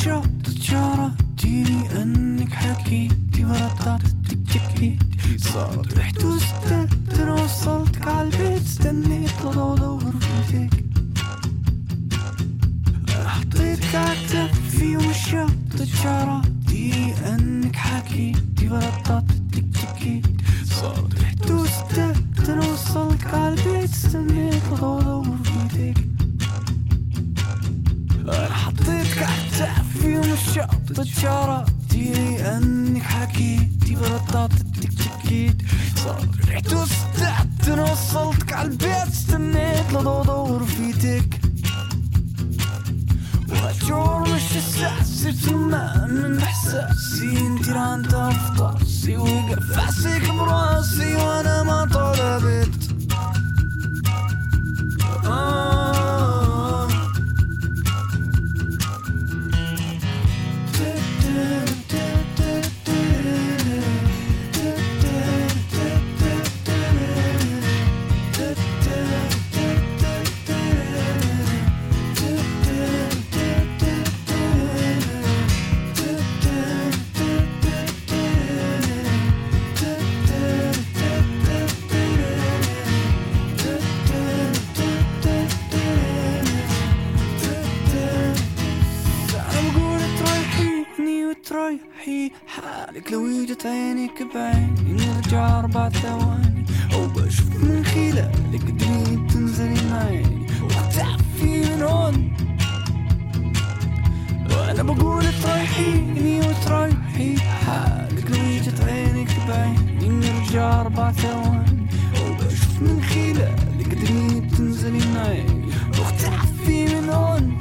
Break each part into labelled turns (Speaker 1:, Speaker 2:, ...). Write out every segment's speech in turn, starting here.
Speaker 1: الشط تشاركتيني انك حكيتي ورددتك تكيتي صارت رحت وستت انا وصلتك عالبيت استنيت ادور فيك حطيتك عالكتفي والشط تشاركتيني انك حكيتي ورددتك تكيتي صارت رحت وستت انا وصلتك عالبيت استنيت ادور فيك حطيتك عالكتفي والشط تشاركتيني انك حكيتي ورددتك تكيتي صارت رحت وستت انا وصلتك عالبيت استنيت لدور فيك وهالشعور مش احساسي بسمع من احساسي انتي ران تفطاسي وقف عسيك براسي وانا ما طلبت تريحي حالك لو اجت عينك بعيني نرجع 4 ثواني او بشوف من خلالك تريد تنزلي معي وتعفي من هون وانا بقول تريحيني وتريحي حالك لو اجت عينك بعيني نرجع 4 ثواني او بشوف من خلالك تريد تنزلي معي وتعفي من هون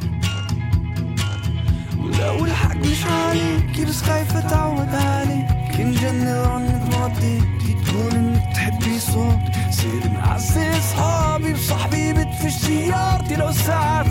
Speaker 1: ولو الحق مش عليكي بس خايفة تعود عليك نجنن عنك رديتي تقول انك تحبي صوت سير معزي صحابي بصحبي بتفش سيارتي لو ساعة